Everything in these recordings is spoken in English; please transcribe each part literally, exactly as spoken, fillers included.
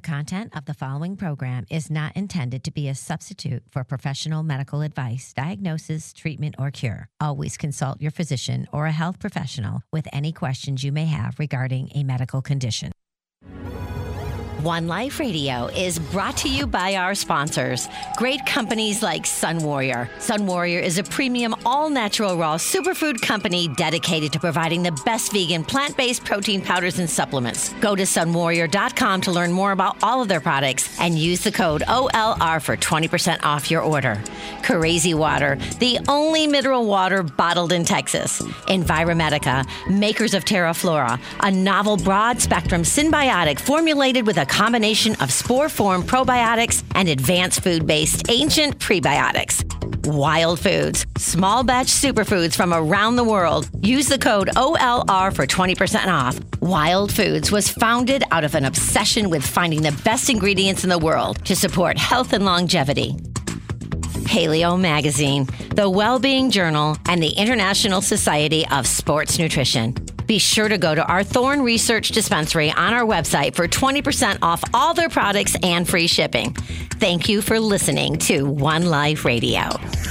content of the following program is not intended to be a substitute for professional medical advice, diagnosis, treatment, or cure. Always consult your physician or a health professional with any questions you may have regarding a medical condition. One Life Radio is brought to you by our sponsors. Great companies like Sun Warrior. Sun Warrior is a premium all-natural raw superfood company dedicated to providing the best vegan plant-based protein powders and supplements. Go to sun warrior dot com to learn more about all of their products and use the code O L R for twenty percent off your order. Crazy Water, the only mineral water bottled in Texas. Enviromedica, makers of TerraFlora, a novel broad-spectrum symbiotic formulated with a combination of spore-form probiotics and advanced food-based ancient prebiotics. Wild Foods, small batch superfoods from around the world. Use the code O L R for twenty percent off. Wild Foods was founded out of an obsession with finding the best ingredients in the world to support health and longevity. Paleo Magazine, the Wellbeing Journal, and the International Society of Sports Nutrition. Be sure to go to our Thorne Research Dispensary on our website for twenty percent off all their products and free shipping. Thank you for listening to One Life Radio.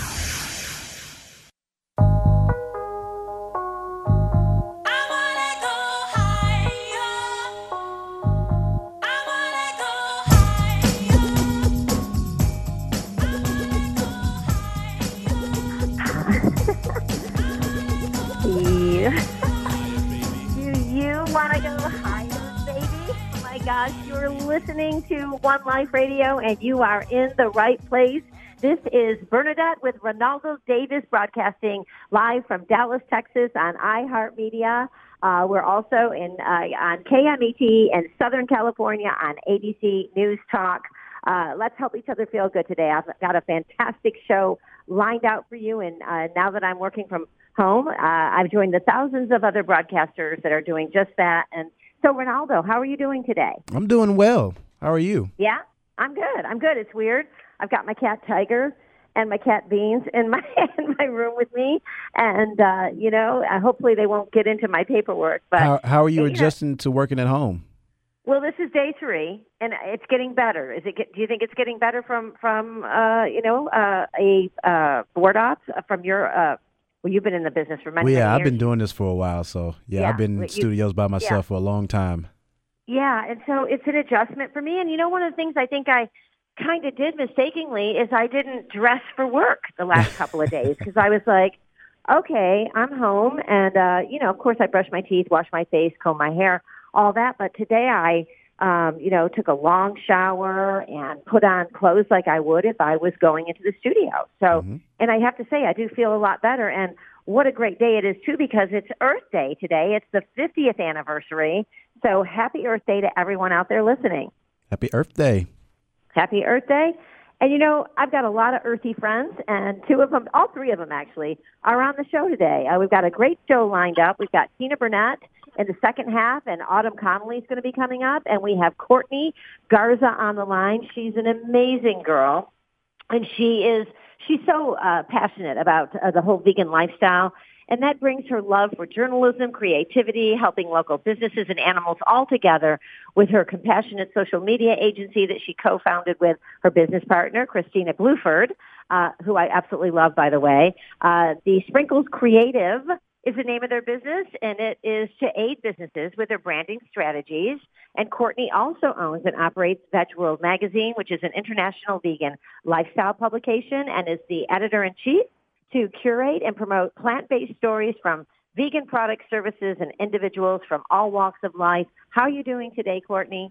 Want to go higher, baby? Oh my gosh, you're listening to One Life Radio, and you are in the right place. This is Bernadette with Ronaldo Davis, broadcasting live from Dallas, Texas on iHeartMedia. Uh, we're also in uh, on K M E T in Southern California on A B C News Talk. Uh, let's help each other feel good today. I've got a fantastic show lined out for you, and uh, now that I'm working from home, uh, I've joined the thousands of other broadcasters that are doing just that. And so, Ronaldo, how are you doing today? I'm doing well. How are you? Yeah, I'm good. I'm good. It's weird. I've got my cat Tiger and my cat Beans in my in my room with me, and uh, you know, uh, hopefully they won't get into my paperwork. But how, how are you you adjusting know, to working at home? Well, this is day three, and it's getting better. Is it? Get, do you think it's getting better from from uh, you know uh, a uh, board ops from your? Uh, well, you've been in the business for many, well, yeah, many years. I've been doing this for a while, so yeah, Yeah, I've been in you- studios by myself yeah. for a long time. Yeah, and so it's an adjustment for me. And you know, one of the things I think I kind of did mistakenly is I didn't dress for work the last couple of days because I was like, okay, I'm home, and uh, you know, of course, I brush my teeth, wash my face, comb my hair, all that. But today I. Um, you know, took a long shower and put on clothes like I would if I was going into the studio. So, Mm-hmm. and I have to say, I do feel a lot better. And what a great day it is, too, because it's Earth Day today. It's the fiftieth anniversary. So happy Earth Day to everyone out there listening. Happy Earth Day. Happy Earth Day. And, you know, I've got a lot of earthy friends, and two of them, all three of them, actually, are on the show today. Uh, we've got a great show lined up. We've got Tina Burnett in the second half, and Autumn Connolly is going to be coming up, and we have Courtney Garza on the line. She's an amazing girl, and she is she's so uh, passionate about uh, the whole vegan lifestyle, and that brings her love for journalism, creativity, helping local businesses and animals all together with her compassionate social media agency that she co-founded with her business partner, Christina Bluford, uh, who I absolutely love, by the way. Uh, the Sprinkles Creative is the name of their business, and it is to aid businesses with their branding strategies. And Courtney also owns and operates Veg World Magazine, which is an international vegan lifestyle publication, and is the editor-in-chief to curate and promote plant-based stories from vegan products, services, and individuals from all walks of life. How are you doing today, Courtney?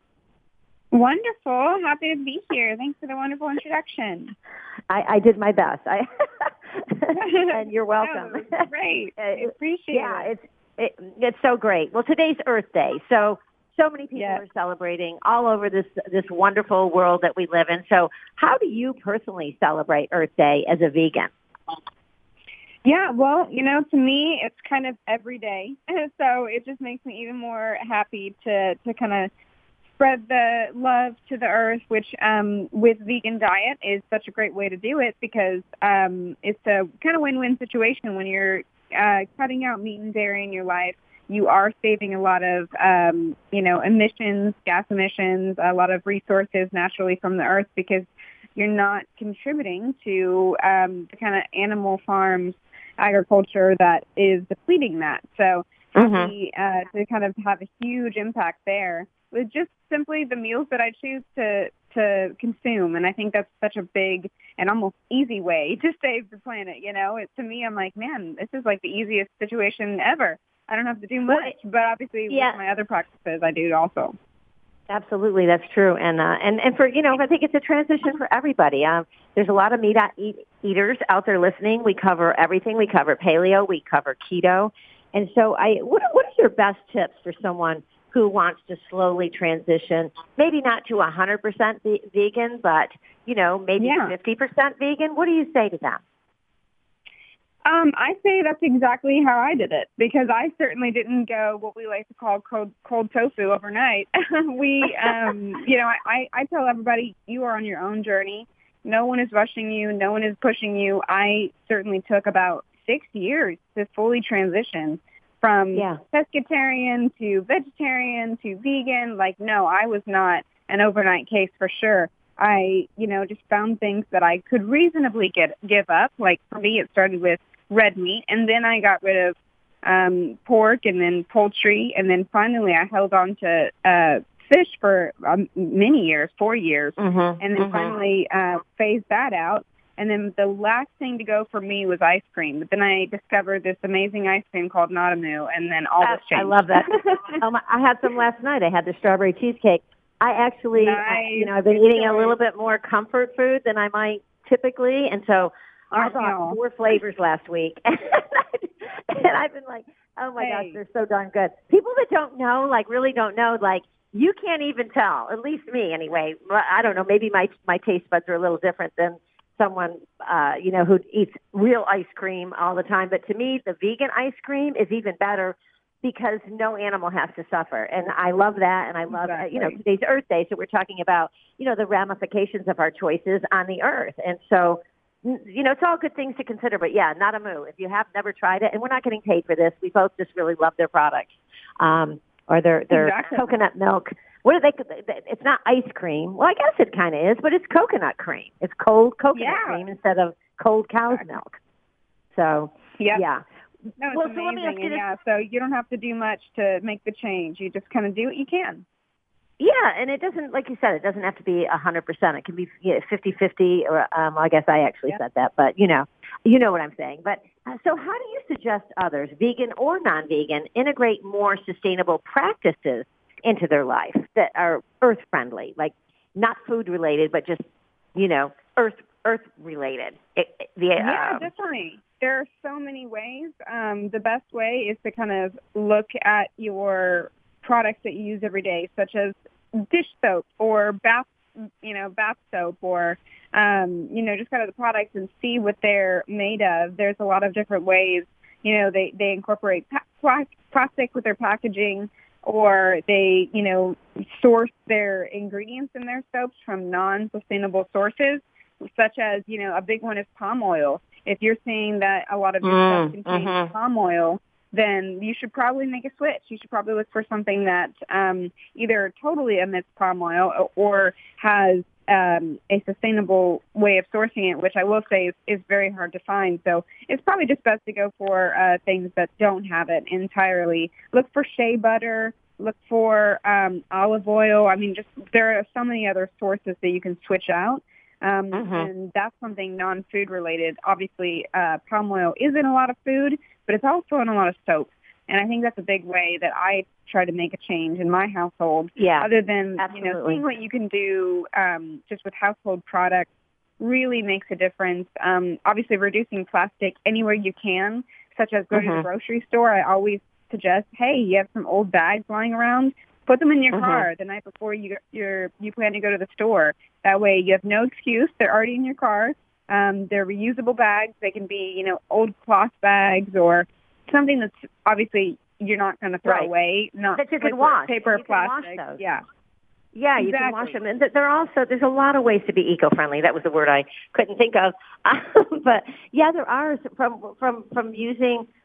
Wonderful. Happy to be here. Thanks for the wonderful introduction. I, I did my best. I and you're welcome. Oh, great. I appreciate yeah, it. Yeah, it's it, it's so great. Well, today's Earth Day, so so many people Yeah. are celebrating all over this this wonderful world that we live in. So, how do you personally celebrate Earth Day as a vegan? Yeah, well, you know, to me, it's kind of every day. So it just makes me even more happy to, to kind of spread the love to the earth, which um, with vegan diet is such a great way to do it because um, it's a kind of win-win situation when you're uh, cutting out meat and dairy in your life. you are saving a lot of, um, you know, emissions, gas emissions, a lot of resources naturally from the earth because you're not contributing to um, the kind of animal farms agriculture that is depleting that. So happy uh, to kind of have a huge impact there with just simply the meals that I choose to to consume. And I think that's such a big and almost easy way to save the planet. You know, it, to me, I'm like, man, this is like the easiest situation ever. I don't have to do much, but obviously yeah. with my other practices, I do also. Absolutely, that's true, and uh, and and for you know, I think it's a transition for everybody. Um, there's a lot of meat eat, eaters out there listening. We cover everything. We cover paleo. We cover keto, and so I. What what are your best tips for someone who wants to slowly transition? Maybe not to one hundred percent vegan, but you know, maybe yeah. fifty percent vegan. What do you say to them? Um, I say that's exactly how I did it because I certainly didn't go what we like to call cold, cold tofu overnight. we, um, you know, I, I tell everybody you are on your own journey. No one is rushing you. No one is pushing you. I certainly took about six years to fully transition from yeah. pescatarian to vegetarian to vegan. Like, no, I was not an overnight case for sure. I, you know, just found things that I could reasonably get give up. Like for me, it started with red meat, and then I got rid of um, pork, and then poultry, and then finally I held on to uh, fish for um, many years, four years, mm-hmm, and then mm-hmm. finally uh, phased that out. And then the last thing to go for me was ice cream. But then I discovered this amazing ice cream called Nadamu, and then all this changed. I love that. um, I had some last night. I had the strawberry cheesecake. I actually, nice. I, you know, I've been eating a little bit more comfort food than I might typically, and so I bought four flavors last week, and I've been like, oh my hey. gosh, they're so darn good. People that don't know, like really don't know, like you can't even tell. At least me, anyway. I don't know. Maybe my my taste buds are a little different than someone, uh, you know, who eats real ice cream all the time. But to me, the vegan ice cream is even better because no animal has to suffer. And I love that. And I love, exactly. uh, you know, today's Earth Day. So we're talking about, you know, the ramifications of our choices on the earth. And so, you know, it's all good things to consider. But, yeah, Nadamu. If you have never tried it, and we're not getting paid for this, we both just really love their products. Um, or their, their exactly. coconut milk. What are they? It's not ice cream. Well, I guess it kind of is, but it's coconut cream. It's cold coconut yeah. cream instead of cold cow's milk. So, yep. yeah. No, it's well, amazing. So let me ask you and this. yeah, so you don't have to do much to make the change. You just kind of do what you can. Yeah, and it doesn't, like you said, it doesn't have to be one hundred percent. It can be you know, fifty-fifty, or um, I guess I actually yep. said that, but, you know, you know what I'm saying. But uh, so how do you suggest others, vegan or non-vegan, integrate more sustainable practices into their life that are earth-friendly, like not food-related, but just, you know, earth earth-related? It, the, yeah, um, definitely. There are so many ways. Um, the best way is to kind of look at your products that you use every day, such as dish soap or bath, you know, bath soap, or um, you know, just kind of the products and see what they're made of. There's a lot of different ways. You know, they they incorporate pa- plastic with their packaging, or they, you know, source their ingredients in their soaps from non-sustainable sources, such as, you know, a big one is palm oil. If you're seeing that a lot of your mm, stuff contains mm-hmm. palm oil, then you should probably make a switch. You should probably look for something that um, either totally emits palm oil or has um, a sustainable way of sourcing it, which I will say is, is very hard to find. So it's probably just best to go for uh, things that don't have it entirely. Look for shea butter. Look for um, olive oil. I mean, just there are so many other sources that you can switch out. Um, mm-hmm. And that's something non-food related. Obviously, uh, palm oil is in a lot of food, but it's also in a lot of soap. And I think that's a big way that I try to make a change in my household. Yeah, other than, absolutely. you know, seeing what you can do um, just with household products really makes a difference. Um, obviously, reducing plastic anywhere you can, such as go mm-hmm. to the grocery store. I always suggest, hey, you have some old bags lying around, put them in your mm-hmm. car the night before you you're, you plan to go to the store. That way you have no excuse. They're already in your car. Um, they're reusable bags. They can be, you know, old cloth bags or something that's obviously you're not going to throw right. away. Not that you like can wash. Paper or you plastic. Can wash those. Yeah. Yeah, you exactly. can wash them. And there are also, there's a lot of ways to be eco-friendly. That was the word I couldn't think of. but yeah, there are from, from, from using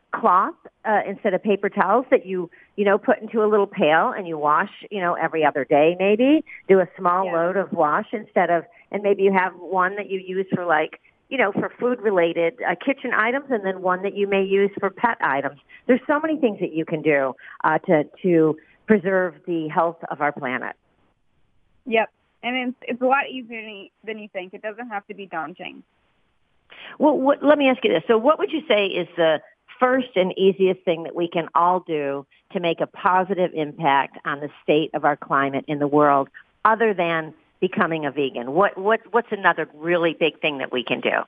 cloth uh, instead of paper towels that you, you know, put into a little pail and you wash, you know, every other day maybe. Do a small Yeah. load of wash instead of, and maybe you have one that you use for like, you know, for food-related uh, kitchen items, and then one that you may use for pet items. There's so many things that you can do uh, to to preserve the health of our planet. Yep. And it's, it's a lot easier than you, than you think. It doesn't have to be daunting. Well, what, let me ask you this. So what would you say is the first and easiest thing that we can all do to make a positive impact on the state of our climate in the world other than becoming a vegan? What, what, what's another really big thing that we can do?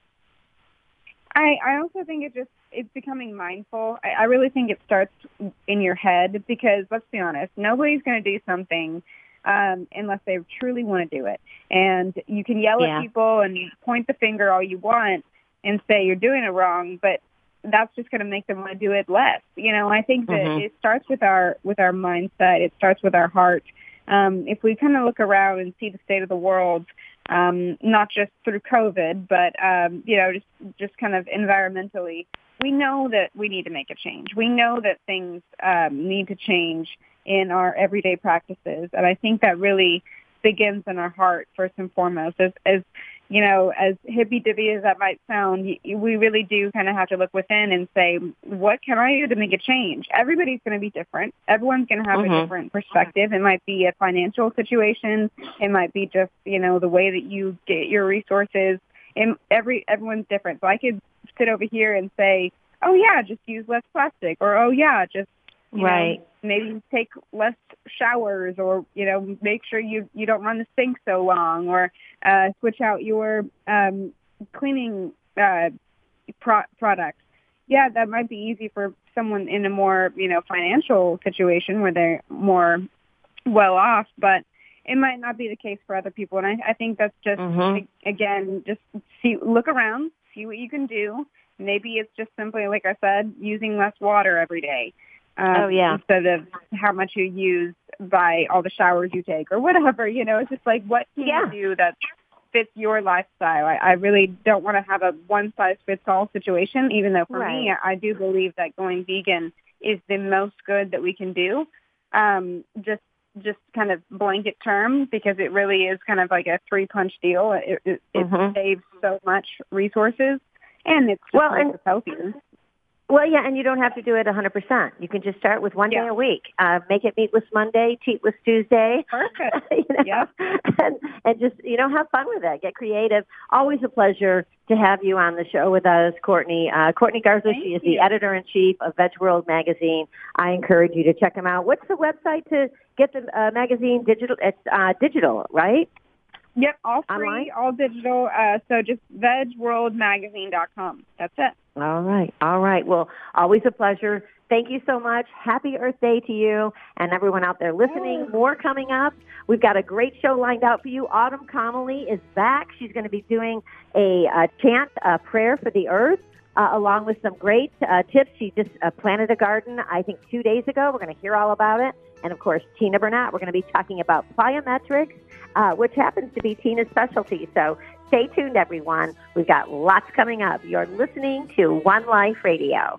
I, I also think it just, it's becoming mindful. I, I really think it starts in your head because, let's be honest, nobody's going to do something um, unless they truly want to do it. And you can yell Yeah. at people and point the finger all you want and say you're doing it wrong, but that's just going to make them want to do it less. You know, I think that Mhm. it starts with our with our mindset. It starts with our heart. Um, if we kind of look around and see the state of the world, um, not just through COVID, but um, you know, just just kind of environmentally, we know that we need to make a change. We know that things um, need to change in our everyday practices, and I think that really begins in our heart first and foremost. As, as you know, as hippy-dippy as that might sound, we really do kind of have to look within and say, what can I do to make a change? Everybody's going to be different. Everyone's going to have Mhm. a different perspective. It might be a financial situation. It might be just, you know, the way that you get your resources. And every everyone's different. So I could sit over here and say, oh, yeah, just use less plastic. Or, oh, yeah, just, you Right. know, maybe take less showers, or, you know, make sure you, you don't run the sink so long, or uh, switch out your um, cleaning uh, pro- products. Yeah, that might be easy for someone in a more, you know, financial situation where they're more well off, but it might not be the case for other people. And I, I think that's just, Mhm. again, just see, look around, see what you can do. Maybe it's just simply, like I said, using less water every day. Um, Oh, yeah. Instead of how much you use by all the showers you take or whatever, you know, it's just like, what can Yeah. you do that fits your lifestyle? I, I really don't want to have a one-size-fits-all situation, even though for me, Right. I do believe that going vegan is the most good that we can do. Um, just just kind of blanket term, because it really is kind of like a three-punch deal. It, it, it Mhm. saves so much resources, and it's just Well, makes and- us healthier. Well, yeah, and you don't have to do it one hundred percent. You can just start with one Yeah. day a week. Uh, make it Meatless Monday, Cheatless Tuesday. Perfect. you know, Yeah. and, and just, you know, have fun with it. Get creative. Always a pleasure to have you on the show with us, Courtney. Uh, Courtney Garza, Thank she is you. the editor-in-chief of Veg World Magazine. I encourage you to check them out. What's the website to get the uh, magazine digital? It's uh, digital, right? Yep, all free, Online? all digital. Uh, so just veg world magazine dot com. That's it. All right. All right. Well, always a pleasure. Thank you so much. Happy Earth Day to you and everyone out there listening. More coming up. We've got a great show lined out for you. Autumn Connolly is back. She's going to be doing a, a chant, a prayer for the earth, uh, along with some great uh, tips. She just uh, planted a garden, I think, two days ago. We're going to hear all about it. And, of course, Tina Burnett. We're going to be talking about plyometrics, uh, which happens to be Tina's specialty. So stay tuned, everyone. We've got lots coming up. You're listening to One Life Radio.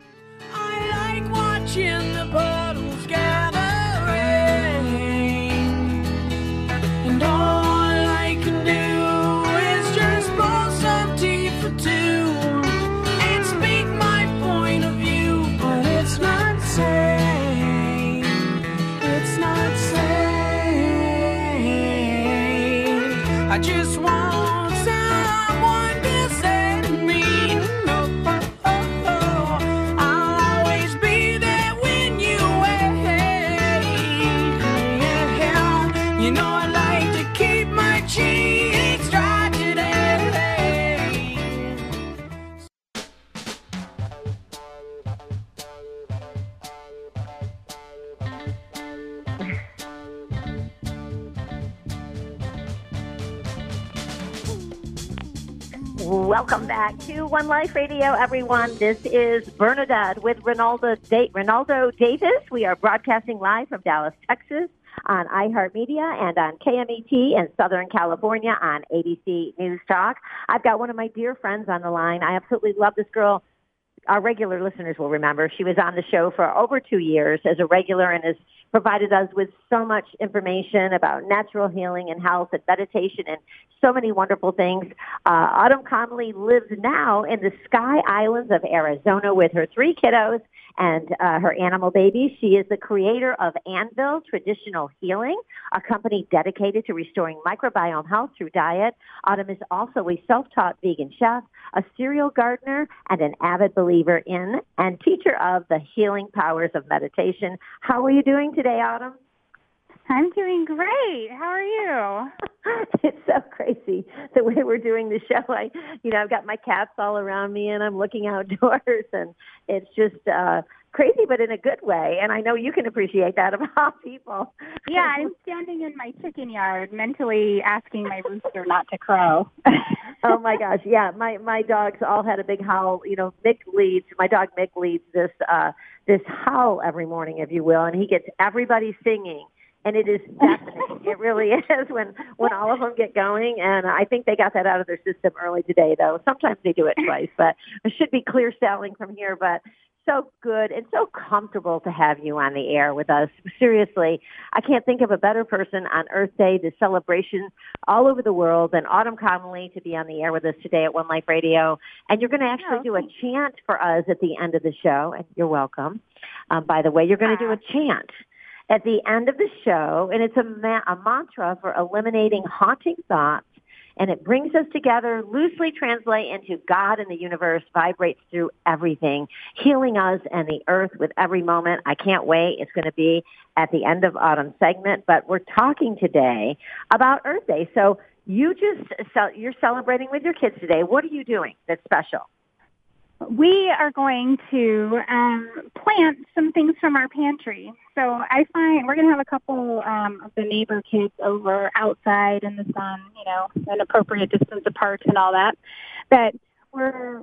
I like watching the puddles gathering, and all I can do is just pour some tea for two and speak my point of view, but it's not safe, it's not safe. I just want someone to say to me, no, oh, oh, oh, I'll always be there when you wait. You know I like to keep my cheeks dry today. Welcome back to One Life Radio, everyone. This is Bernadette with Ronaldo, da- Ronaldo Davis. We are broadcasting live from Dallas, Texas on iHeartMedia and on K M E T in Southern California on A B C News Talk. I've got one of my dear friends on the line. I absolutely love this girl our regular listeners will remember, she was on the show for over two years as a regular and has provided us with so much information about natural healing and health and meditation and so many wonderful things. Uh, Autumn Connolly lives now in the Sky Islands of Arizona with her three kiddos and uh, her animal baby. She is the creator of Anvil Traditional Healing, a company dedicated to restoring microbiome health through diet. Autumn is also a self-taught vegan chef, a serial gardener, and an avid believer in and teacher of the healing powers of meditation. How are you doing today, Autumn? I'm doing great. How are you? It's so crazy the way we're doing the show. I, you know, I've got my cats all around me, and I'm looking outdoors, and it's just uh, crazy, but in a good way. And I know you can appreciate that about people. Yeah, I'm standing in my chicken yard, mentally asking my rooster not to crow. Oh my gosh, yeah. My my dogs all had a big howl. You know, Mick leads. My dog Mick leads this uh, this howl every morning, if you will, and he gets everybody singing. And it is deafening. It really is when, when all of them get going. And I think they got that out of their system early today, though. Sometimes they do it twice, but it should be clear sailing from here. But so good and so comfortable to have you on the air with us. Seriously, I can't think of a better person on Earth Day, the celebration all over the world, than Autumn Connolly to be on the air with us today at One Life Radio. And you're going to actually do a chant for us at the end of the show. And you're welcome. Um, by the way, you're going to do a chant at the end of the show, and it's a, ma- a mantra for eliminating haunting thoughts, and it brings us together, loosely translate into God and the universe, vibrates through everything, healing us and the earth with every moment. I can't wait. It's going to be at the end of Autumn's segment, but we're talking today about Earth Day. So you just, you're celebrating with your kids today. What are you doing that's special? We are going to um, plant some things from our pantry. So I find we're going to have a couple um, of the neighbor kids over outside in the sun, you know, an appropriate distance apart and all that. But we're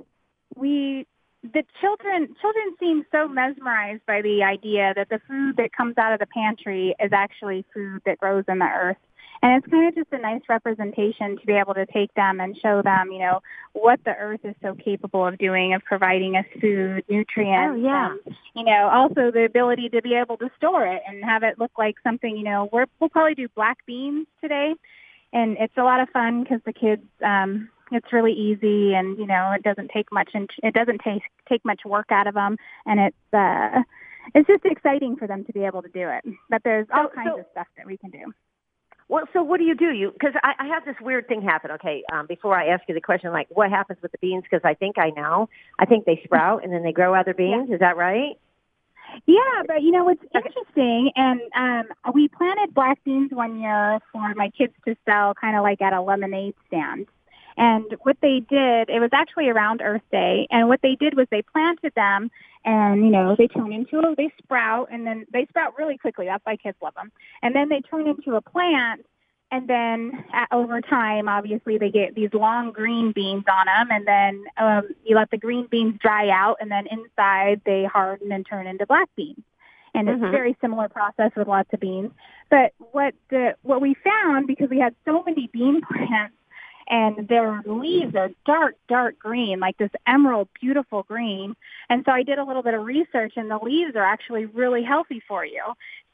we the children children seem so mesmerized by the idea that the food that comes out of the pantry is actually food that grows in the earth. And it's kind of just a nice representation to be able to take them and show them, you know, what the earth is so capable of doing, of providing us food, nutrients. Oh, yeah. And, you know, also the ability to be able to store it and have it look like something, you know, we're, we'll probably do black beans today. And it's a lot of fun because the kids, um, it's really easy and, you know, it doesn't take much, and it doesn't take, take much work out of them. And it's, uh, it's just exciting for them to be able to do it. But there's all so, kinds so- of stuff that we can do. Well, so what do you do? You because I, I had this weird thing happen. Okay, um, before I ask you the question, like what happens with the beans? Because I think I know. I think they sprout and then they grow other beans. Yeah. Is that right? Yeah, but you know what's interesting, and um, we planted black beans one year for my kids to sell, kind of like at a lemonade stand. And what they did, it was actually around Earth Day, and what they did was they planted them, and, you know, they turn into a, they sprout, and then they sprout really quickly. That's why kids love them. And then they turn into a plant, and then uh, over time, obviously, they get these long green beans on them, and then um, you let the green beans dry out, and then inside they harden and turn into black beans. And it's Mm-hmm. a very similar process with lots of beans. But what the what we found, because we had so many bean plants, and their leaves are dark, dark green, like this emerald, beautiful green. And so I did a little bit of research, and the leaves are actually really healthy for you.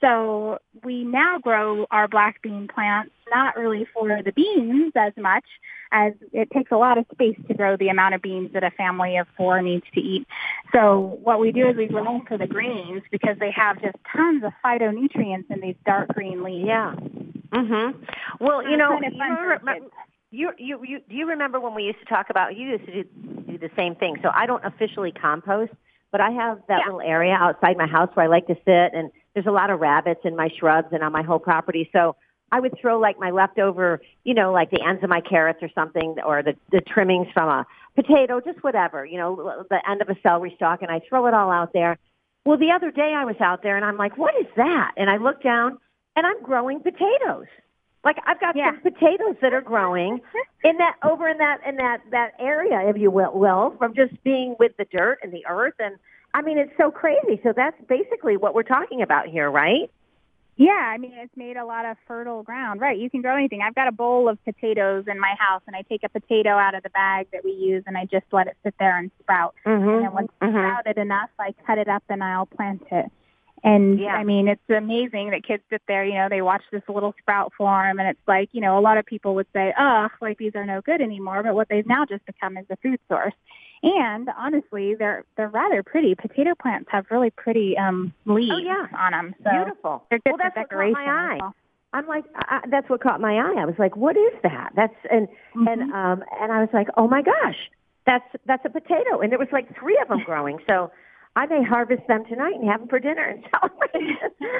So we now grow our black bean plants, not really for the beans as much, as it takes a lot of space to grow the amount of beans that a family of four needs to eat. So what we do is we grow them for the greens because they have just tons of phytonutrients in these dark green leaves. Yeah. Mhm. Well, you know, kind of you fun for remember, kids. you, you, you, do you remember when we used to talk about, you used to do, do the same thing. So I don't officially compost, but I have that Yeah. little area outside my house where I like to sit, and there's a lot of rabbits in my shrubs and on my whole property. So I would throw like my leftover, you know, like the ends of my carrots or something, or the, the trimmings from a potato, just whatever, you know, the end of a celery stalk, and I throw it all out there. Well, the other day I was out there and I'm like, what is that? And I look down and I'm growing potatoes. Like I've got Yeah. some potatoes that are growing in that over in that in that that area, if you will, will, from just being with the dirt and the earth. And I mean, it's so crazy. So that's basically what we're talking about here, right? Yeah, I mean, it's made a lot of fertile ground. Right, you can grow anything. I've got a bowl of potatoes in my house, and I take a potato out of the bag that we use, and I just let it sit there and sprout. Mm-hmm. And then once it's mm-hmm. sprouted enough, I cut it up and I'll plant it. And, Yeah. I mean, it's amazing that kids sit there, you know, they watch this little sprout form, and it's like, you know, a lot of people would say, oh, like these are no good anymore, but what they've now just become is a food source. And honestly, they're they're rather pretty. Potato plants have really pretty um, leaves Oh, yeah. on them. So Beautiful. they're good Well, for that's what caught decoration. my as eye. well. I'm like, I, that's what caught my eye. I was like, what is that? That's and Mm-hmm. and um and I was like, oh my gosh, that's that's a potato, and there was like three of them growing. So I may harvest them tonight and have them for dinner and celebrate.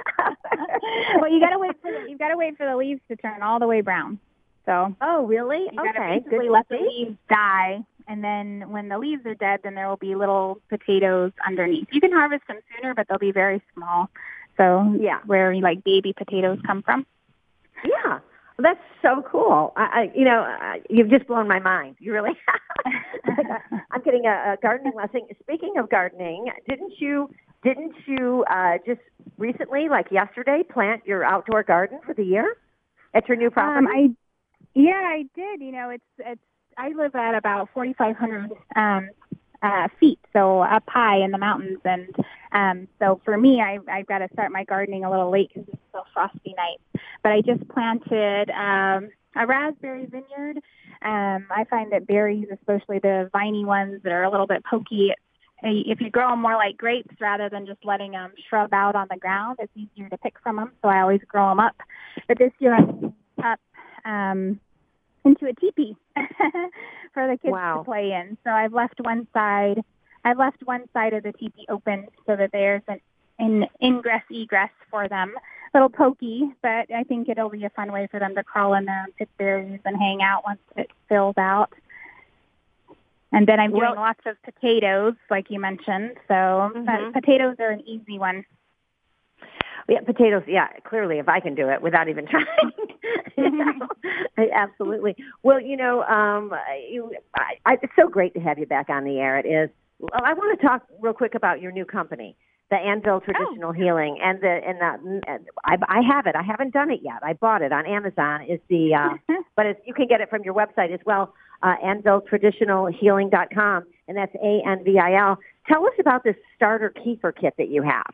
Well, you gotta wait for the, you gotta wait for the leaves to turn all the way brown. So Oh, really? you gotta Okay, basically good. let the See? leaves die, and then when the leaves are dead, then there will be little potatoes underneath. You can harvest them sooner, but they'll be very small. So Yeah. where like baby potatoes come from. Yeah, that's so cool. I, I you know, I, you've just blown my mind. You really. I'm getting a, a gardening lesson. Speaking of gardening, didn't you didn't you uh, just recently, like yesterday, plant your outdoor garden for the year at your new property? Um, I yeah, I did. You know, it's it's. I live at about forty-five hundred um, uh, feet, so up high in the mountains, and um, so for me, I I've got to start my gardening a little late because it's still frosty nights. But I just planted um, a raspberry vineyard. Um, I find that berries, especially the viney ones that are a little bit pokey, if you grow them more like grapes rather than just letting them shrub out on the ground, it's easier to pick from them. So I always grow them up. But this year I put up um, into a teepee for the kids Wow. to play in. So I've left one side. I've left one side of the teepee open so that there's an, an ingress egress for them. A little pokey, but I think it'll be a fun way for them to crawl in there and pick berries and hang out once it fills out. And then I'm doing Well- lots of potatoes, like you mentioned. So Mhm. uh, potatoes are an easy one. Yeah, potatoes. Yeah, clearly, if I can do it without even trying, you know, absolutely. Well, you know, um, you, I, I, it's so great to have you back on the air. It is. Well, I want to talk real quick about your new company, the Anvil Traditional Healing, and the and the. I, I have it. I haven't done it yet. I bought it on Amazon. Is the uh, but it's, you can get it from your website as well, uh, anvil traditional healing dot com, and that's A N V I L. Tell us about this starter kefir kit that you have.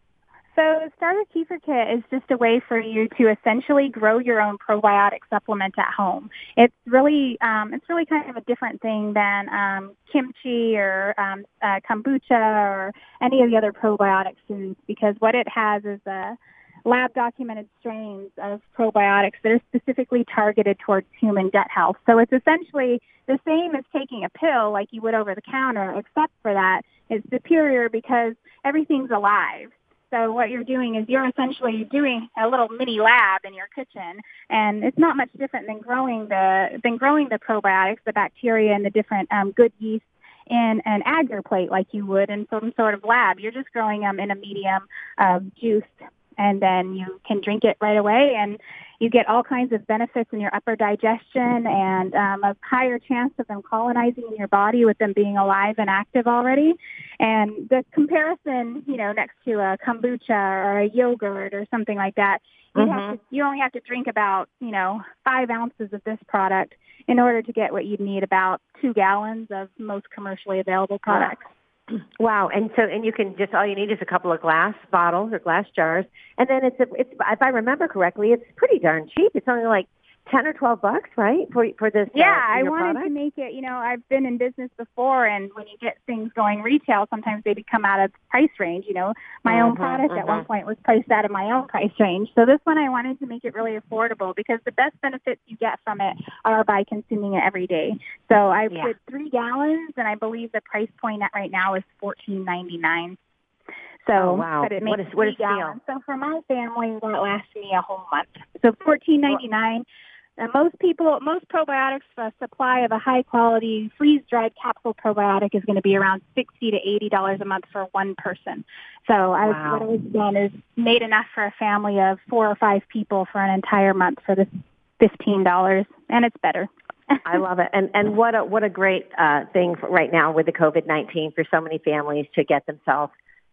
So the Starter Kefir Kit is just a way for you to essentially grow your own probiotic supplement at home. It's really, um, it's really kind of a different thing than um, kimchi or um, uh, kombucha or any of the other probiotic foods, because what it has is a lab-documented strains of probiotics that are specifically targeted towards human gut health. So it's essentially the same as taking a pill like you would over the counter, except for that it's superior because everything's alive. So what you're doing is you're essentially doing a little mini lab in your kitchen, and it's not much different than growing the than growing the probiotics, the bacteria, and the different um, good yeasts in an agar plate like you would in some sort of lab. You're just growing them in a medium of juice, and then you can drink it right away, and you get all kinds of benefits in your upper digestion and um, a higher chance of them colonizing in your body with them being alive and active already. And the comparison, you know, next to a kombucha or a yogurt or something like that, you Mm-hmm. have to, you only have to drink about, you know, five ounces of this product in order to get what you'd need about two gallons of most commercially available products. Wow, and so and you can just all you need is a couple of glass bottles or glass jars, and then it's a, it's if I remember correctly, it's pretty darn cheap. It's only like ten or twelve bucks, right? For for this. Yeah, uh, for I your wanted product? to make it, you know, I've been in business before, and when you get things going retail, sometimes they become out of price range. You know, my own Mhm, product at one mhm. point was priced out of my own price range. So this one I wanted to make it really affordable because the best benefits you get from it are by consuming it every day. So I Yeah. put three gallons, and I believe the price point at right now is fourteen ninety-nine. So, Oh, wow. but it What makes a- what a three steal. gallons. So for my family, that lasts me a whole month. So fourteen ninety-nine. Uh, most people, most probiotics, a supply of a high-quality freeze-dried capsule probiotic is going to be around sixty to eighty dollars a month for one person. So I, Wow. what I've done is made enough for a family of four or five people for an entire month for this fifteen dollars, and it's better. I love it, and and what a what a great uh, thing for right now with the COVID nineteen for so many families to get themselves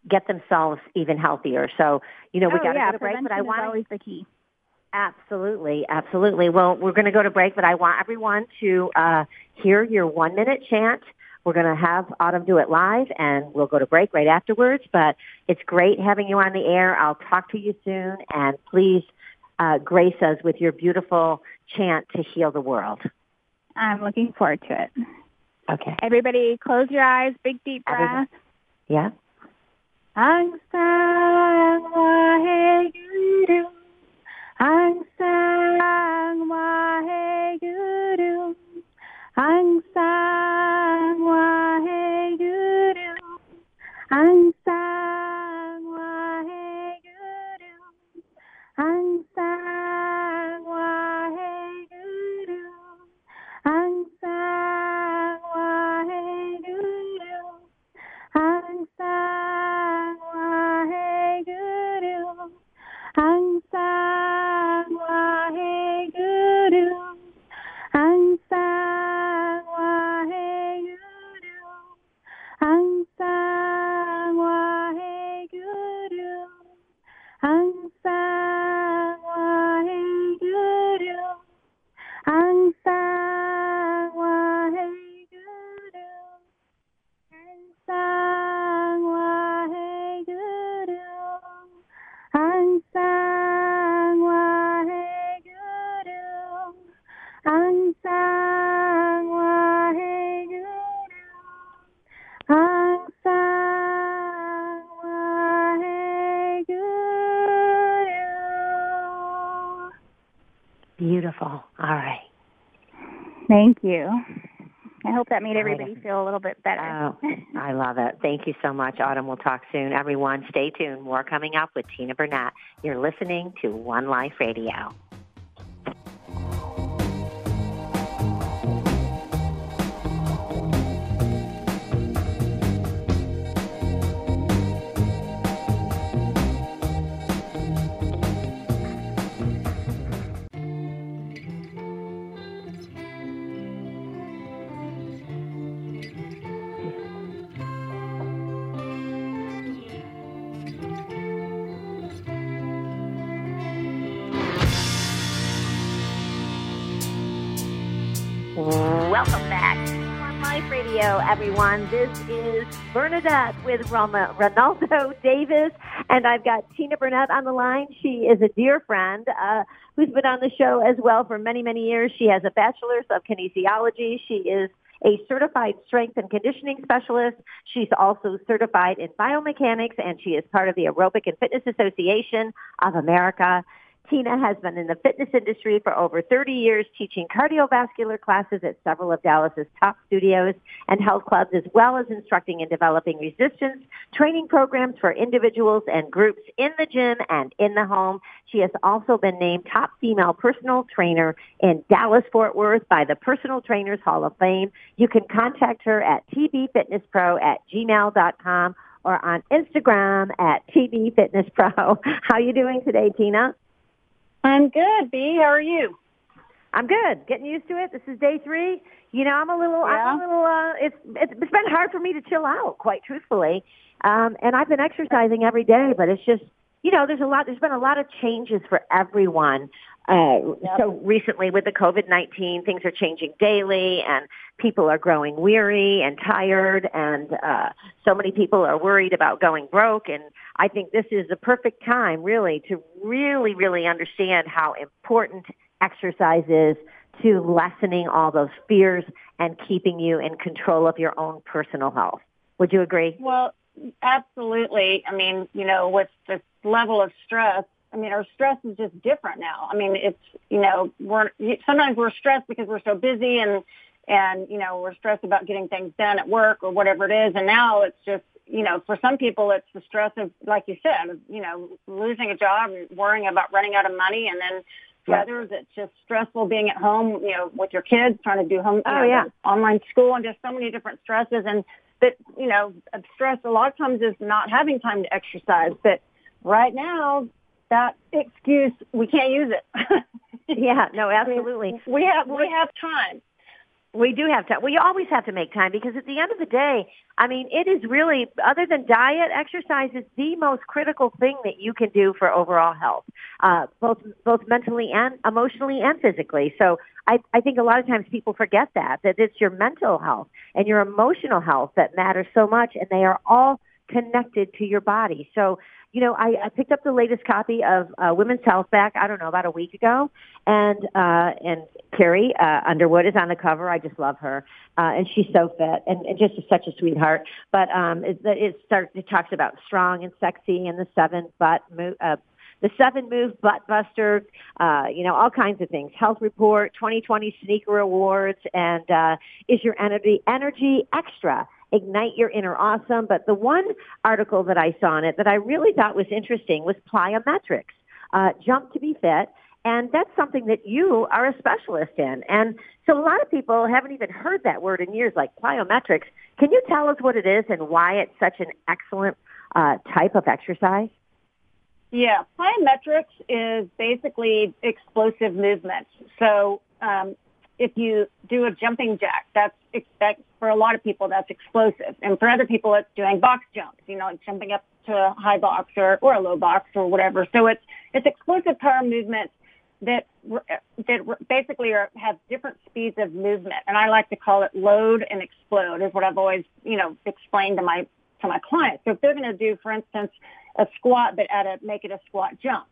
get themselves even healthier. So, you know, we oh, got to yeah, go to break, but I prevention is want always the key. Absolutely, absolutely. Well, we're going to go to break, but I want everyone to uh, hear your one-minute chant. We're going to have Autumn do it live, and we'll go to break right afterwards. But it's great having you on the air. I'll talk to you soon, and please uh, grace us with your beautiful chant to heal the world. I'm looking forward to it. Okay. Everybody, close your eyes. Big, deep breath. Everybody. Yeah. Ang sang waheguru, ang sang waheguru, ang sang waheguru, ang sang waheguru, ang sang waheguru, ang sang waheguru, ang sang waheguru, ang sang waheguru, ang sang waheguru, ang sang waheguru, ang sang waheguru, ang sang waheguru, ang sang waheguru, ang sang waheguru, ang sang waheguru, ang sang waheguru. Beautiful. All right. Thank you. I hope that made All right. everybody feel a little bit better. Oh, I love it. Thank you so much, Autumn. We'll talk soon. Everyone, stay tuned. More coming up with Tina Burnett. You're listening to One Life Radio. Welcome back to One Life Radio, everyone. This is Bernadette with Roma, Ronaldo Davis, and I've got Tina Burnett on the line. She is a dear friend uh, who's been on the show as well for many, many years. She has a bachelor's of kinesiology. She is a certified strength and conditioning specialist. She's also certified in biomechanics, and she is part of the Aerobic and Fitness Association of America. Tina has been in the fitness industry for over thirty years, teaching cardiovascular classes at several of Dallas's top studios and health clubs, as well as instructing and developing resistance training programs for individuals and groups in the gym and in the home. She has also been named top female personal trainer in Dallas-Fort Worth by the Personal Trainers Hall of Fame. You can contact her at t b fitness pro at gmail dot com or on Instagram at t b fitness pro. How are you doing today, Tina? I'm good, B. How are you? I'm good. Getting used to it. This is day three. You know, I'm a little, Yeah. I'm a little, uh, it's, it's, it's been hard for me to chill out, quite truthfully. Um, and I've been exercising every day, but it's just, you know, there's a lot, there's been a lot of changes for everyone. Uh, Yep. So recently with the COVID nineteen, things are changing daily and people are growing weary and tired, and uh, so many people are worried about going broke. And I think this is the perfect time really to really, really understand how important exercise is to lessening all those fears and keeping you in control of your own personal health. Would you agree? Well, absolutely. I mean, you know, with the level of stress, I mean, our stress is just different now. I mean, it's, you know, we're sometimes we're stressed because we're so busy and, and, you know, we're stressed about getting things done at work or whatever it is. And now it's just, you know, for some people, it's the stress of, like you said, you know, losing a job and worrying about running out of money. And then for Yeah. others, it's just stressful being at home, you know, with your kids, trying to do home, you Oh, know, yeah. online school, and just so many different stresses. And that, you know, stress a lot of times is not having time to exercise. But right now, that excuse, we can't use it. Yeah, no, absolutely. We have we have time. We do have time. We always have to make time because at the end of the day, I mean, it is really, other than diet, exercise is the most critical thing that you can do for overall health, uh, both both mentally and emotionally and physically. So I, I think a lot of times people forget that, that it's your mental health and your emotional health that matters so much, and they are all connected to your body. So, you know, I, I picked up the latest copy of uh, Women's Health back, I don't know, about a week ago, and uh, and Carrie uh, Underwood is on the cover. I just love her, uh, and she's so fit and, and just such a sweetheart. But um, it, it starts. It talks about strong and sexy and the seven butt move, uh, the seven move butt buster. Uh, you know, all kinds of things. Health report, twenty twenty sneaker awards, and uh, is your energy energy extra? Ignite your inner awesome. But the one article that I saw in it that I really thought was interesting was plyometrics, uh, jump to be fit. And that's something that you are a specialist in. And so a lot of people haven't even heard that word in years, like plyometrics. Can you tell us what it is and why it's such an excellent uh, type of exercise? Yeah, plyometrics is basically explosive movements. So um, if you do a jumping jack, that's expect for a lot of people that's explosive, and for other people it's doing box jumps. You know, jumping up to a high box or, or a low box or whatever. So it's it's explosive power movements that that basically are, have different speeds of movement, and I like to call it load and explode. Is what I've always you know explained to my to my clients. So if they're going to do, for instance, a squat, but at a make it a squat jump.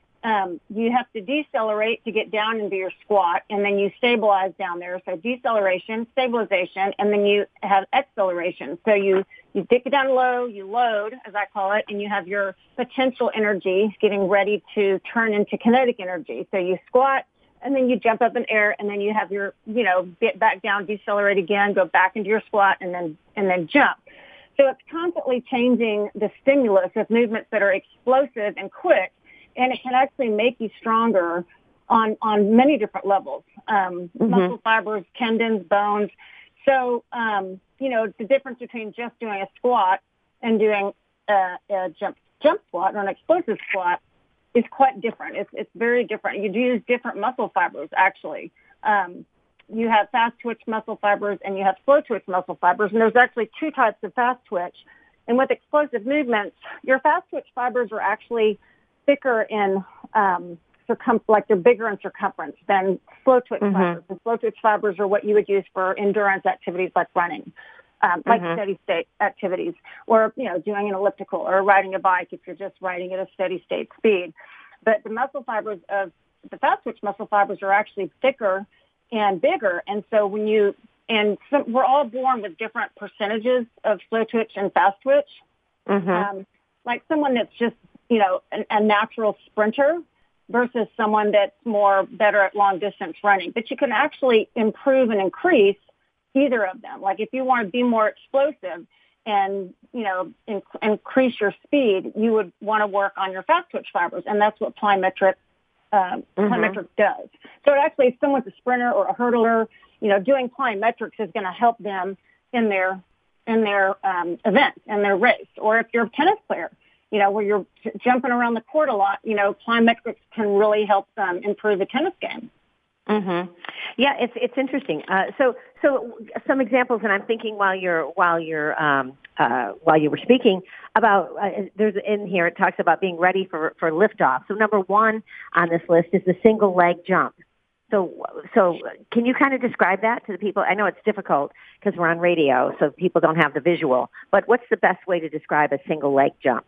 Um, you have to decelerate to get down into your squat, and then you stabilize down there. So deceleration, stabilization, and then you have acceleration. So you, you dip it down low, you load, as I call it, and you have your potential energy getting ready to turn into kinetic energy. So you squat, and then you jump up in air, and then you have your, you know, get back down, decelerate again, go back into your squat, and then and then jump. So it's constantly changing the stimulus of movements that are explosive and quick, and it can actually make you stronger on, on many different levels, um, mm-hmm. muscle fibers, tendons, bones. So, um, you know, the difference between just doing a squat and doing a, a jump jump squat or an explosive squat is quite different. It's, it's very different. You use different muscle fibers, actually. Um, you have fast twitch muscle fibers and you have slow twitch muscle fibers, and there's actually two types of fast twitch. And with explosive movements, your fast twitch fibers are actually thicker in um, circum like they're bigger in circumference than slow twitch mm-hmm. fibers. And slow twitch fibers are what you would use for endurance activities like running, um, like mm-hmm. steady state activities, or you know doing an elliptical or riding a bike if you're just riding at a steady state speed. But the muscle fibers of the fast twitch muscle fibers are actually thicker and bigger, and so when you and so we're all born with different percentages of slow twitch and fast twitch. Mm-hmm. Um, like someone that's just you know, a, a natural sprinter versus someone that's more better at long distance running. But you can actually improve and increase either of them. Like if you want to be more explosive and, you know, in, increase your speed, you would want to work on your fast twitch fibers. And that's what plyometric, um, mm-hmm. plyometric does. So it actually, if someone's a sprinter or a hurdler, you know, doing plyometrics is going to help them in their, in their um, event, in their race. Or if you're a tennis player, you know, where you're j- jumping around the court a lot, you know, plyometrics can really help um, improve the tennis game. Mm-hmm. Yeah, it's it's interesting. Uh, so so some examples, and I'm thinking while you're while you're um, uh, while you were speaking about uh, there's in here it talks about being ready for for liftoff. So number one on this list is the single leg jump. So so can you kind of describe that to the people? I know it's difficult because we're on radio, so people don't have the visual. But what's the best way to describe a single leg jump?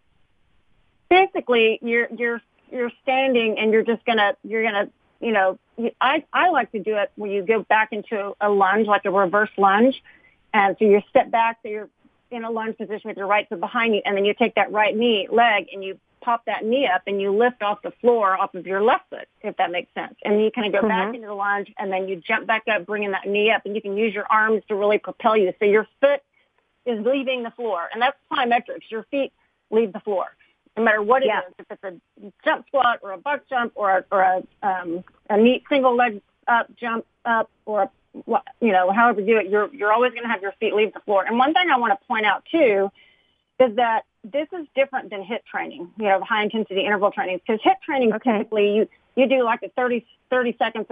Basically, you're you're you're standing and you're just gonna you're gonna you know I I like to do it when you go back into a lunge, like a reverse lunge, and so you step back, so you're in a lunge position with your right foot behind you, and then you take that right knee leg and you pop that knee up and you lift off the floor off of your left foot, if that makes sense. And then you kind of go mm-hmm. back into the lunge, and then you jump back up, bringing that knee up, and you can use your arms to really propel you. So your foot is leaving the floor, and that's plyometrics. Your feet leave the floor. No matter what it yeah. is, if it's a jump squat or a box jump or a, or a, um, a neat single leg up, jump up, or, a, you know, however you do it, you're, you're always going to have your feet leave the floor. And one thing I want to point out, too, is that this is different than HIIT training, you know, high-intensity interval training. Because HIIT training, okay. typically, you, you do like a thirty, thirty seconds of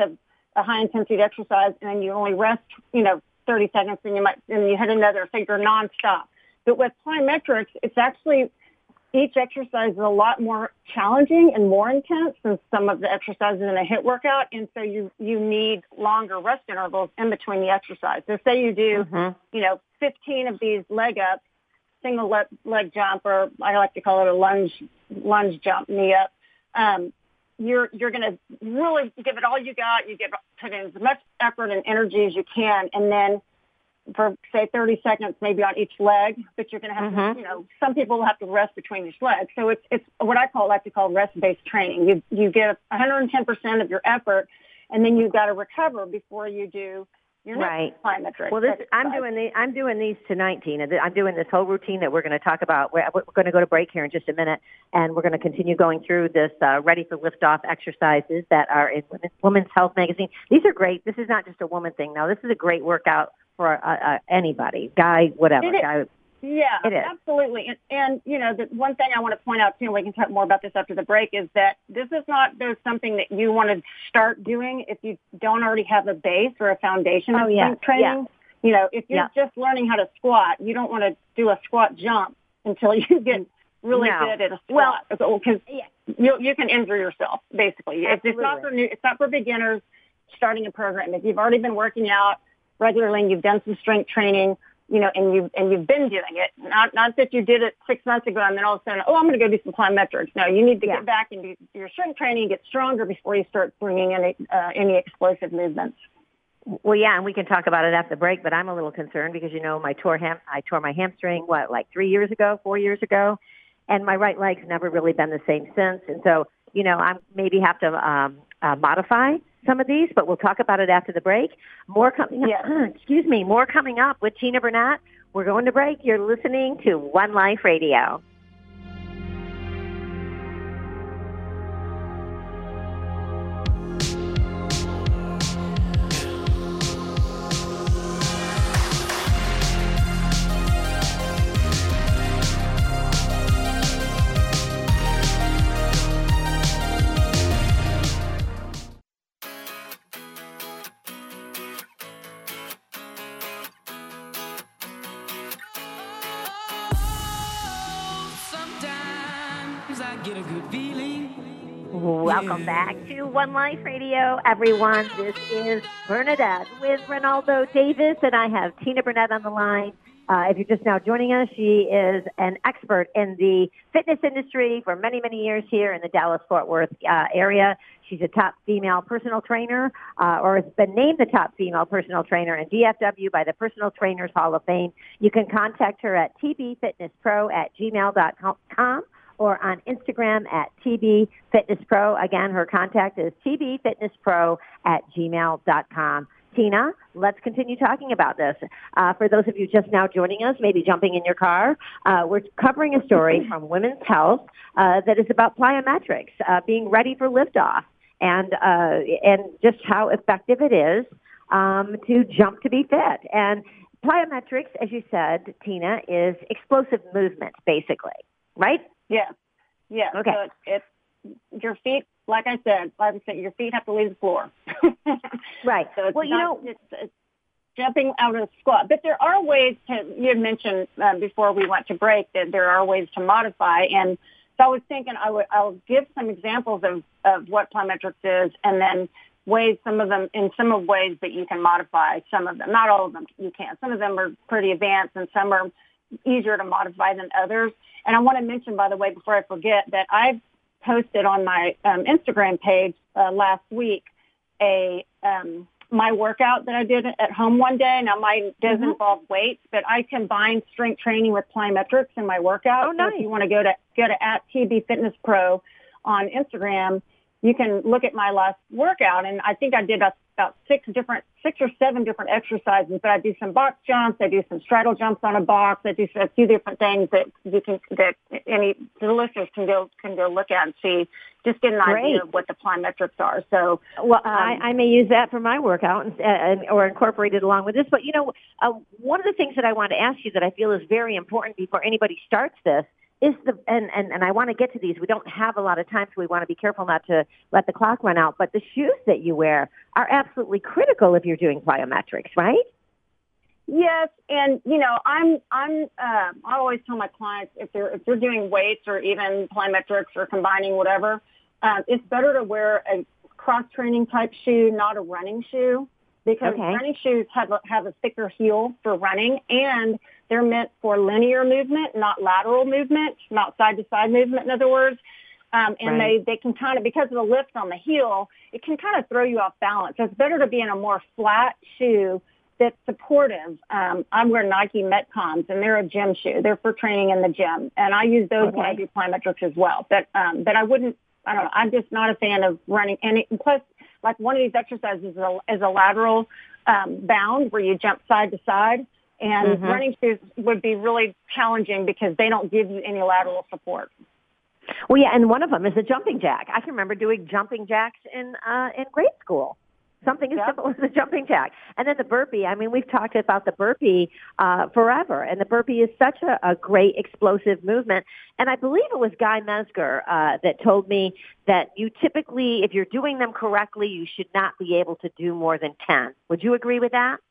a high intensity exercise, and then you only rest, you know, thirty seconds, and you might, and you hit another, so you're nonstop. But with plyometrics, it's actually, each exercise is a lot more challenging and more intense than some of the exercises in a HIIT workout, and so you, you need longer rest intervals in between the exercise. So say you do, Mm-hmm. you know, fifteen of these leg ups, single leg, leg jump, or I like to call it a lunge, lunge jump, knee up. Um, you're, you're going to really give it all you got. You give, put in as much effort and energy as you can, and then for, say, thirty seconds maybe on each leg, but you're going to have Mm-hmm. to, you know, some people will have to rest between each leg. So it's, it's what I call, like to call rest-based training. You, you give one hundred ten percent of your effort, and then you've got to recover before you do your next Right. plyometric Well, this exercise. I'm doing the I'm doing these tonight, Tina. I'm doing this whole routine that we're going to talk about. We're, we're going to go to break here in just a minute, and we're going to continue going through this uh, Ready for Liftoff exercises that are in Women's, Women's Health magazine. These are great. This is not just a woman thing. Now, this is a great workout for uh, uh, anybody, guy, whatever. It is. Guy. Yeah, It is. absolutely. And, and, you know, the one thing I want to point out, too, and we can talk more about this after the break, is that this is not there's something that you want to start doing if you don't already have a base or a foundation Oh, of yeah, strength training. You know, if you're Yeah. just learning how to squat, you don't want to do a squat jump until you get really No. good at a Well, squat. Because yeah. you, you can injure yourself, basically. It's, it's not Absolutely. for new, it's not for beginners starting a program. If you've already been working out regularly and you've done some strength training, you know, and you and you've been doing it. Not not that you did it six months ago and then all of a sudden, oh, I'm going to go do some plyometrics. No, you need to Yeah. get back and do your strength training, get stronger before you start bringing any uh, any explosive movements. Well, yeah, and we can talk about it after the break, but I'm a little concerned because, you know, my tore ham, I tore my hamstring, what, like three years ago, four years ago, and my right leg's never really been the same since. And so, you know, I maybe have to um, uh, modify some of these, but we'll talk about it after the break. More coming up, Yeah. excuse me, more coming up with Tina Burnett. We're going to break. You're listening to One Life Radio. Sometimes I get a good feeling. Welcome back to One Life Radio, everyone. This is Bernadette with Ronaldo Davis, and I have Tina Burnett on the line. Uh, if you're just now joining us, she is an expert in the fitness industry for many, many years here in the Dallas-Fort Worth uh, area. She's a top female personal trainer, uh, or has been named the top female personal trainer in D F W by the Personal Trainers Hall of Fame. You can contact her at t b fitness pro at gmail dot com. or on Instagram at tbfitnesspro. Again, her contact is tbfitnesspro at gmail dot com. Tina, let's continue talking about this. Uh, for those of you just now joining us, maybe jumping in your car, uh, we're covering a story from Women's Health uh, that is about plyometrics, uh, being ready for liftoff, and uh, and just how effective it is um, to jump to be fit. And plyometrics, as you said, Tina, is explosive movement, basically, right? Yeah, yeah. Okay. So it's, it's your feet. Like I said, like I said, your feet have to leave the floor. Right. So it's Well, you not, know- it's, it's jumping out of the squat. But there are ways to. You had mentioned uh, before we went to break that there are ways to modify, and so I was thinking I would I'll give some examples of of what plyometrics is, and then ways some of them in some of ways that you can modify some of them. Not all of them you can. Some of them are pretty advanced, and some are easier to modify than others. And I want to mention, by the way, before I forget, that I've posted on my um, Instagram page uh, last week a um, my workout that I did at home one day. Now, mine does Mm-hmm. involve weights, but I combine strength training with plyometrics in my workout. Oh, nice. So if you want to go to go to at T B Fitness Pro on Instagram, you can look at my last workout, and I think I did a, about six different, six or seven different exercises. But I do some box jumps, I do some straddle jumps on a box, I do a few different things that you can that any the listeners can go can go look at and see, just get an Great. idea of what the plyometrics are. So, Well, I, I may use that for my workout and, and, or incorporate it along with this. But, you know, uh, one of the things that I want to ask you that I feel is very important before anybody starts this is the and, and, and I want to get to these. We don't have a lot of time, so we want to be careful not to let the clock run out. But the shoes that you wear are absolutely critical if you're doing plyometrics, right? Yes, and you know, I'm I'm uh, I always tell my clients if they're if they're doing weights or even plyometrics or combining whatever, uh, it's better to wear a cross training type shoe, not a running shoe, because Okay. running shoes have a, have a thicker heel for running, and they're meant for linear movement, not lateral movement, not side to side movement. In other words. Um, and Right. they, they can kind of, because of the lift on the heel, it can kind of throw you off balance. So it's better to be in a more flat shoe that's supportive. Um, I wear Nike Metcons, and they're a gym shoe. They're for training in the gym. And I use those when I Okay. do plyometrics as well. But, um, but I wouldn't, I don't know, I'm just not a fan of running any, plus, like one of these exercises is a, is a lateral um, bound where you jump side to side. And Mhm. running shoes would be really challenging because they don't give you any lateral support. Well, yeah, and one of them is a jumping jack. I can remember doing jumping jacks in uh, in grade school. Something as Yep. simple as a jumping jack. And then the burpee. I mean, we've talked about the burpee uh, forever, and the burpee is such a, a great explosive movement. And I believe it was Guy Mesger uh, that told me that you typically, if you're doing them correctly, you should not be able to do more than ten. Would you agree with that?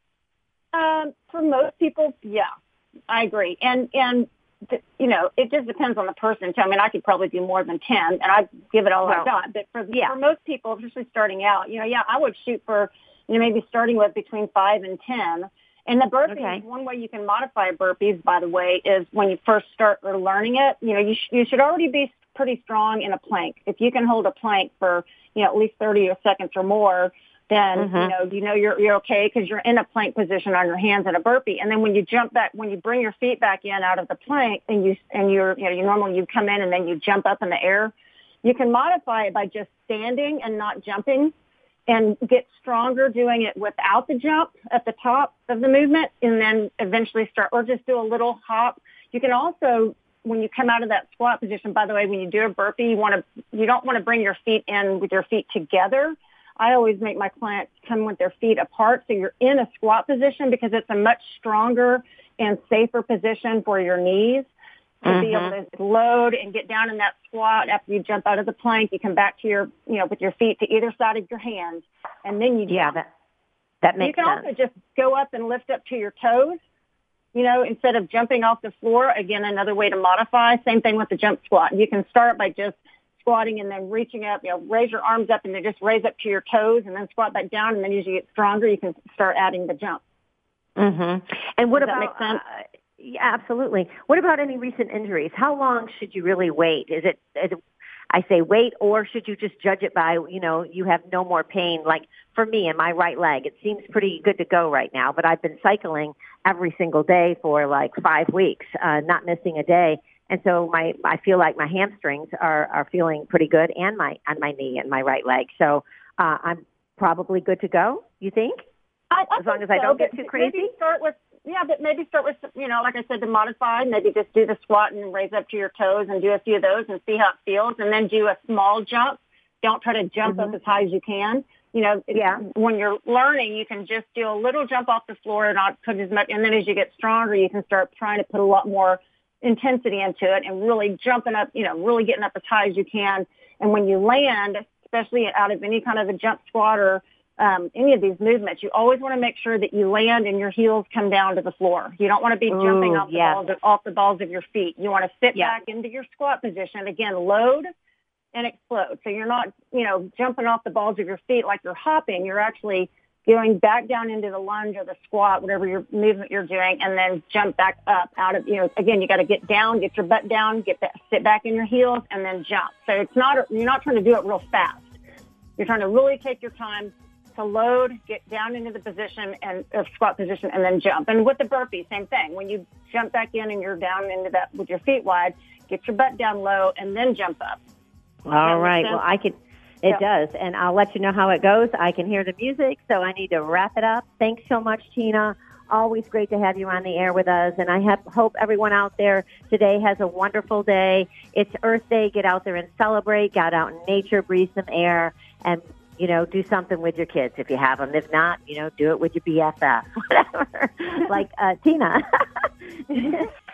Um, for most people, yeah, I agree. And, and, th- you know, it just depends on the person. So, I mean, I could probably do more than ten, and I'd give it all Well, I got. But for, yeah. for most people, especially starting out, you know, yeah, I would shoot for, you know, maybe starting with between five and ten. And the burpees, Okay. one way you can modify burpees, by the way, is when you first start learning it, you know, you, sh- you should already be pretty strong in a plank. If you can hold a plank for, you know, at least thirty seconds or more, then, Mhm. you know, you know you're, you're okay because you're in a plank position on your hands in a burpee. And then when you jump back, when you bring your feet back in out of the plank and you, and you're, you know, you normally you come in and then you jump up in the air, you can modify it by just standing and not jumping and get stronger doing it without the jump at the top of the movement and then eventually start, or just do a little hop. You can also, when you come out of that squat position, by the way, when you do a burpee, you want to, you don't want to bring your feet in with your feet together. I always make my clients come with their feet apart so you're in a squat position because it's a much stronger and safer position for your knees to Mhm. be able to load and get down in that squat after you jump out of the plank. You come back to your, you know, with your feet to either side of your hands, and then you jump. Yeah, that that You makes can sense. also just go up and lift up to your toes, you know, instead of jumping off the floor. Again, another way to modify. Same thing with the jump squat. You can start by just squatting and then reaching up, you know, raise your arms up and then just raise up to your toes and then squat back down. And then as you get stronger, you can start adding the jump. Mm-hmm. And what Does that about? make sense? Uh, yeah, absolutely. What about any recent injuries? How long should you really wait? Is it, is it? I say wait, or should you just judge it by, you know, you have no more pain? Like for me in my right leg, it seems pretty good to go right now, but I've been cycling every single day for like five weeks, uh, not missing a day. And so my, I feel like my hamstrings are, are feeling pretty good, and my, on my knee and my right leg. So, uh, I'm probably good to go. You think? I, I As long think as I so, don't get but too crazy? Maybe start with, yeah, but maybe start with, you know, like I said, to modify, maybe just do the squat and raise up to your toes and do a few of those and see how it feels, and then do a small jump. Don't try to jump Mhm. up as high as you can. You know, it- Yeah. when you're learning, you can just do a little jump off the floor and not put as much, and then as you get stronger, you can start trying to put a lot more intensity into it and really jumping up, you know, really getting up as high as you can. And when you land, especially out of any kind of a jump squat or um, any of these movements, you always want to make sure that you land and your heels come down to the floor. You don't want to be Ooh, jumping off the yes. balls off the balls of your feet. You want to sit Yeah. back into your squat position. Again, load and explode. So you're not, you know, jumping off the balls of your feet like you're hopping. You're actually going back down into the lunge or the squat, whatever your movement you're doing, and then jump back up out of, you know, again, you got to get down, get your butt down, get that, sit back in your heels, and then jump. So it's not, you're not trying to do it real fast. You're trying to really take your time to load, get down into the position and uh, squat position, and then jump. And with the burpee, same thing. When you jump back in and you're down into that with your feet wide, get your butt down low, and then jump up. All right. sense? Well, I could. It Yeah. does, and I'll let you know how it goes. I can hear the music, so I need to wrap it up. Thanks so much, Tina. Always great to have you on the air with us, and I have, hope everyone out there today has a wonderful day. It's Earth Day. Get out there and celebrate. Get out in nature, breathe some air, and, you know, do something with your kids if you have them. If not, you know, do it with your B F F, whatever, like uh, Tina.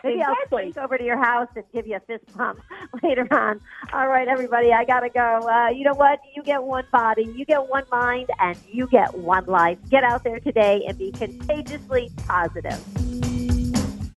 Maybe Exactly. I'll sneak over to your house and give you a fist bump later on. All right, everybody, I got to go. Uh, you know what? You get one body, you get one mind, and you get one life. Get out there today and be contagiously positive.